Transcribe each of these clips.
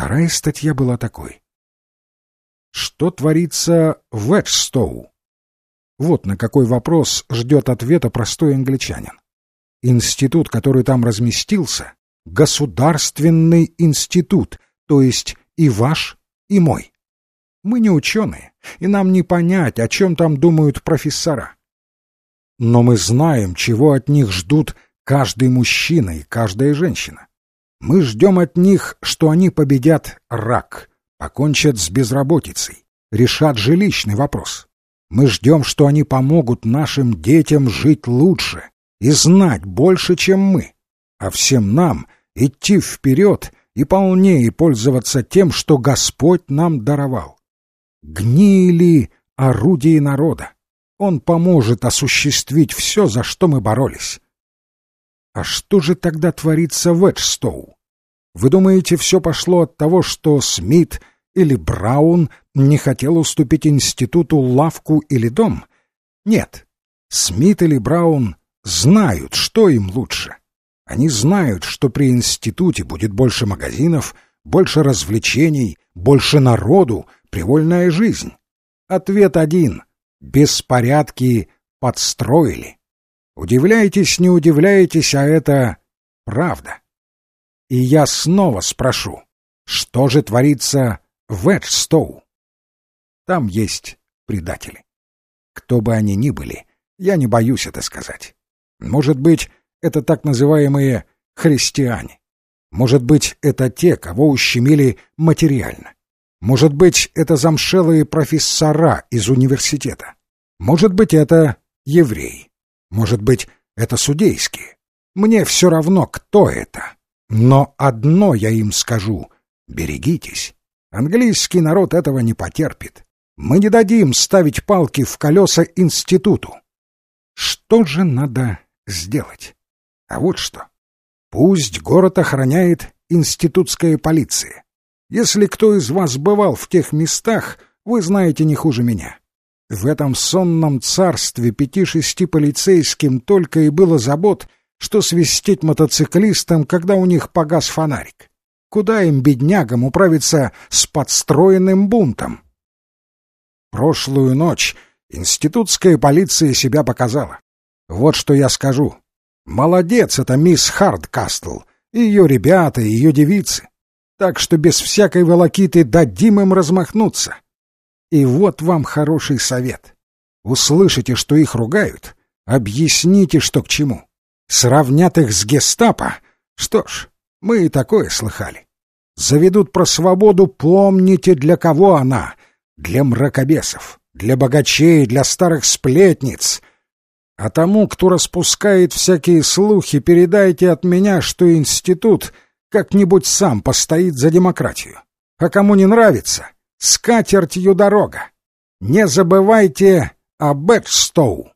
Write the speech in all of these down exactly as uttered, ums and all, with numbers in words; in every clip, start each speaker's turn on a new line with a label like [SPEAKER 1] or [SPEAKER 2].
[SPEAKER 1] Вторая статья была такой: что творится в Эджстоу? Вот на какой вопрос ждет ответа простой англичанин. Институт, который там разместился, государственный институт, то есть и ваш, и мой. Мы не ученые, и нам не понять, о чем там думают профессора. Но мы знаем, чего от них ждут каждый мужчина и каждая женщина. Мы ждем от них, что они победят рак, покончат с безработицей, решат жилищный вопрос. Мы ждем, что они помогут нашим детям жить лучше и знать больше, чем мы, а всем нам идти вперед и полнее пользоваться тем, что Господь нам даровал. Гнили орудие народа. Он поможет осуществить все, за что мы боролись. А что же тогда творится в Эджстоу? Вы думаете, все пошло от того, что Смит или Браун не хотел уступить институту лавку или дом? Нет. Смит или Браун знают, что им лучше. Они знают, что при институте будет больше магазинов, больше развлечений, больше народу, привольная жизнь. Ответ один: беспорядки подстроили. Удивляйтесь, не удивляйтесь, а это правда. И я снова спрошу, что же творится в Эджстоу? Там есть предатели. Кто бы они ни были, я не боюсь это сказать. Может быть, это так называемые христиане. Может быть, это те, кого ущемили материально. Может быть, это замшелые профессора из университета. Может быть, это евреи. Может быть, это судейские. Мне все равно, кто это. Но одно я им скажу: берегитесь. Английский народ этого не потерпит. Мы не дадим ставить палки в колеса институту. Что же надо сделать? А вот что. Пусть город охраняет институтская полиция. Если кто из вас бывал в тех местах, вы знаете не хуже меня. В этом сонном царстве пяти-шести полицейским только и было забот, что свистеть мотоциклистам, когда у них погас фонарик. Куда им, беднягам, управиться с подстроенным бунтом? Прошлую ночь институтская полиция себя показала. Вот что я скажу. Молодец эта мисс Хардкастл, и ее ребята, и ее девицы. Так что без всякой волокиты дадим им размахнуться. И вот вам хороший совет. Услышите, что их ругают, объясните, что к чему. Сравнят их с гестапо. Что ж, мы и такое слыхали. Заведут про свободу, помните, для кого она. Для мракобесов, для богачей, для старых сплетниц. А тому, кто распускает всякие слухи, передайте от меня, что институт как-нибудь сам постоит за демократию. А кому не нравится, с катертью дорога. Не забывайте об Эджстоу.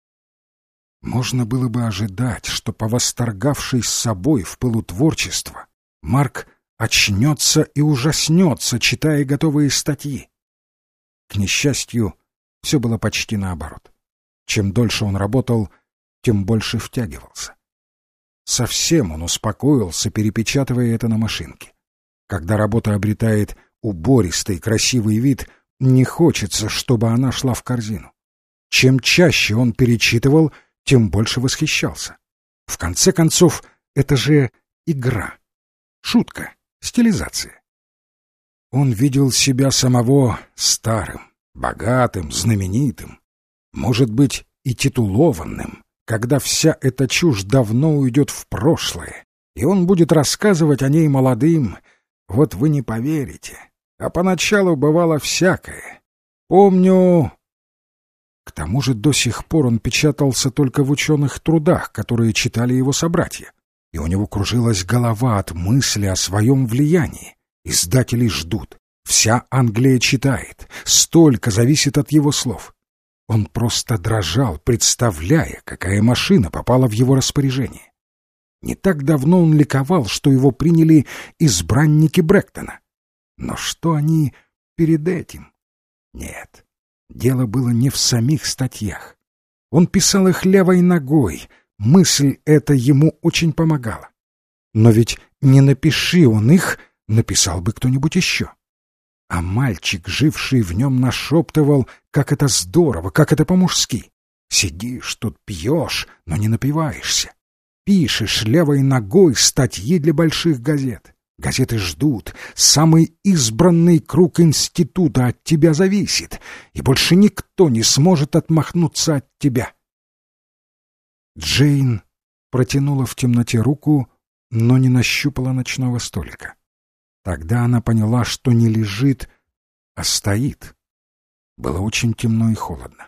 [SPEAKER 1] Можно было бы ожидать, что, повосторгавшись собой в пылу творчества, Марк очнется и ужаснется, читая готовые статьи. К несчастью, все было почти наоборот. Чем дольше он работал, тем больше втягивался. Совсем он успокоился, перепечатывая это на машинке. Когда работа обретает убористый красивый вид, не хочется, чтобы она шла в корзину. Чем чаще он перечитывал, тем больше восхищался. В конце концов, это же игра, шутка, стилизация. Он видел себя самого старым, богатым, знаменитым, может быть, и титулованным, когда вся эта чушь давно уйдет в прошлое, и он будет рассказывать о ней молодым. Вот вы не поверите, а поначалу бывало всякое. Помню... К тому же до сих пор он печатался только в ученых трудах, которые читали его собратья, и у него кружилась голова от мысли о своем влиянии. Издатели ждут, вся Англия читает, столько зависит от его слов. Он просто дрожал, представляя, какая машина попала в его распоряжение. Не так давно он ликовал, что его приняли избранники Брэктона. Но что они перед этим? Нет, дело было не в самих статьях. Он писал их левой ногой, мысль эта ему очень помогала. Но ведь не напиши он их, написал бы кто-нибудь еще. А мальчик, живший в нем, нашептывал, как это здорово, как это по-мужски. Сидишь тут, пьешь, но не напиваешься. Пишешь левой ногой статьи для больших газет. Газеты ждут, самый избранный круг института от тебя зависит, и больше никто не сможет отмахнуться от тебя. Джейн протянула в темноте руку, но не нащупала ночного столика. Тогда она поняла, что не лежит, а стоит. Было очень темно и холодно.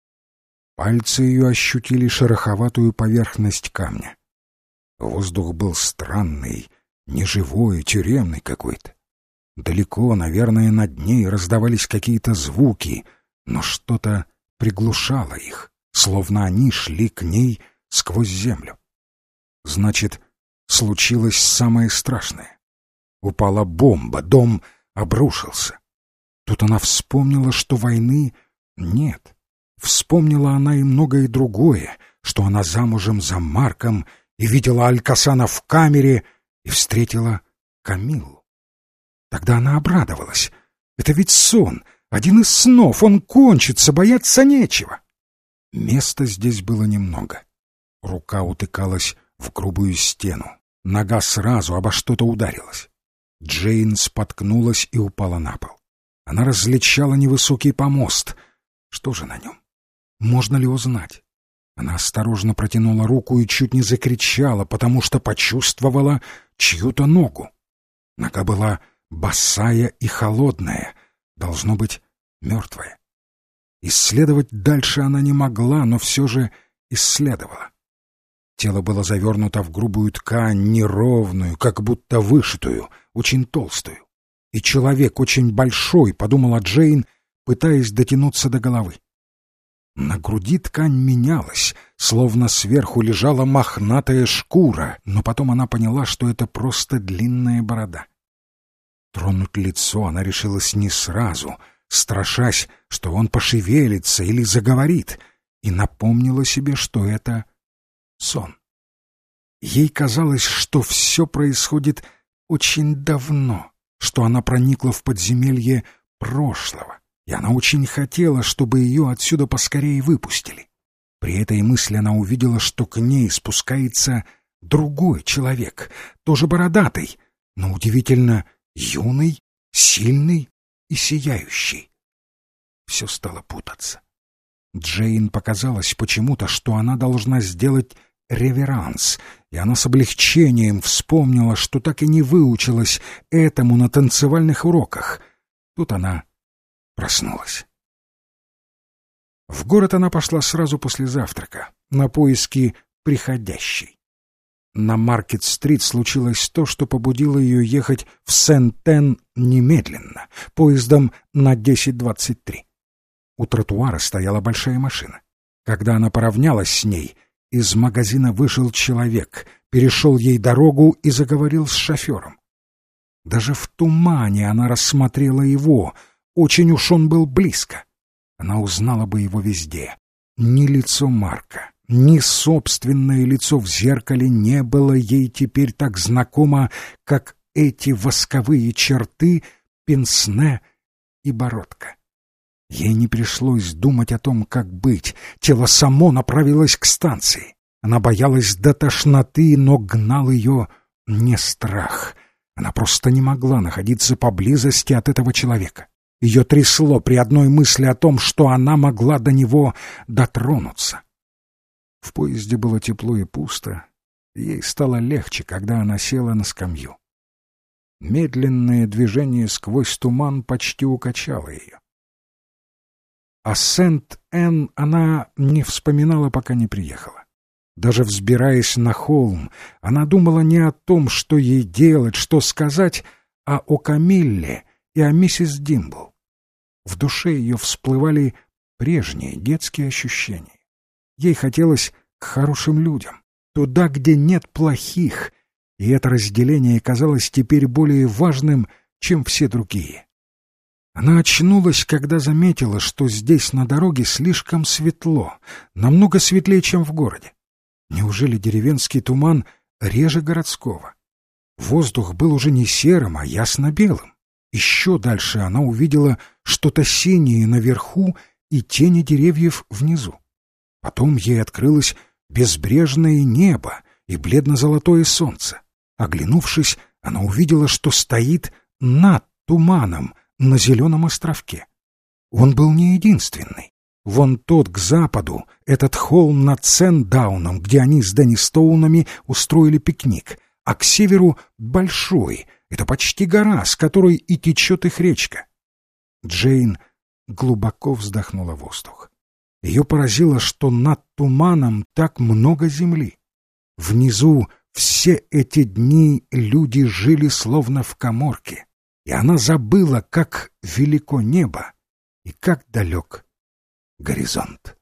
[SPEAKER 1] Пальцы ее ощутили шероховатую поверхность камня. Воздух был странный, неживой, тюремный какой-то. Далеко, наверное, над ней раздавались какие-то звуки, но что-то приглушало их, словно они шли к ней сквозь землю. Значит, случилось самое страшное. Упала бомба, дом обрушился. Тут она вспомнила, что войны нет. Вспомнила она и многое другое, что она замужем за Марком и видела Алькасана в камере и встретила Камиллу. Тогда она обрадовалась. Это ведь сон, один из снов, он кончится, бояться нечего. Места здесь было немного. Рука утыкалась в грубую стену. Нога сразу обо что-то ударилась. Джейн споткнулась и упала на пол. Она различала невысокий помост. Что же на нем? Можно ли узнать? Она осторожно протянула руку и чуть не закричала, потому что почувствовала чью-то ногу. Нога была босая и холодная, должно быть, мертвая. Исследовать дальше она не могла, но все же исследовала. Тело было завернуто в грубую ткань, неровную, как будто вышитую, очень толстую. И человек очень большой, подумала Джейн, пытаясь дотянуться до головы. На груди ткань менялась, словно сверху лежала мохнатая шкура, но потом она поняла, что это просто длинная борода. Тронуть лицо она решилась не сразу, страшась, что он пошевелится или заговорит, и напомнила себе, что это сон. Ей казалось, что все происходит очень давно, что она проникла в подземелье прошлого, и она очень хотела, чтобы ее отсюда поскорее выпустили. При этой мысли она увидела, что к ней спускается другой человек, тоже бородатый, но удивительно юный, сильный и сияющий. Все стало путаться. Джейн показалось почему-то, что она должна сделать реверанс, и она с облегчением вспомнила, что так и не выучилась этому на танцевальных уроках. Тут она проснулась. В город она пошла сразу после завтрака, на поиски приходящей. На Маркет-стрит случилось то, что побудило ее ехать в Сент-Энн немедленно, поездом на десять двадцать три. У тротуара стояла большая машина. Когда она поравнялась с ней, из магазина вышел человек, перешел ей дорогу и заговорил с шофером. Даже в тумане она рассмотрела его, очень уж он был близко. Она узнала бы его везде. Ни лицо Марка, ни собственное лицо в зеркале не было ей теперь так знакомо, как эти восковые черты, пенсне и бородка. Ей не пришлось думать о том, как быть. Тело само направилось к станции. Она боялась до тошноты, но гнал ее не страх. Она просто не могла находиться поблизости от этого человека. Ее трясло при одной мысли о том, что она могла до него дотронуться. В поезде было тепло и пусто. Ей стало легче, когда она села на скамью. Медленное движение сквозь туман почти укачало ее. О Сент-Энн она не вспоминала, пока не приехала. Даже взбираясь на холм, она думала не о том, что ей делать, что сказать, а о Камилле и о миссис Димбл. В душе ее всплывали прежние детские ощущения. Ей хотелось к хорошим людям, туда, где нет плохих, и это разделение казалось теперь более важным, чем все другие. Она очнулась, когда заметила, что здесь на дороге слишком светло, намного светлее, чем в городе. Неужели деревенский туман реже городского? Воздух был уже не серым, а ясно-белым. Еще дальше она увидела что-то синее наверху и тени деревьев внизу. Потом ей открылось безбрежное небо и бледно-золотое солнце. Оглянувшись, она увидела, что стоит над туманом на зеленом островке. Он был не единственный. Вон тот к западу, этот холм над Сэндауном, где они с Дэнни Стоунами устроили пикник, а к северу большой, это почти гора, с которой и течет их речка. Джейн глубоко вздохнула воздух. Ее поразило, что над туманом так много земли. Внизу все эти дни люди жили словно в каморке, и она забыла, как велико небо и как далек горизонт.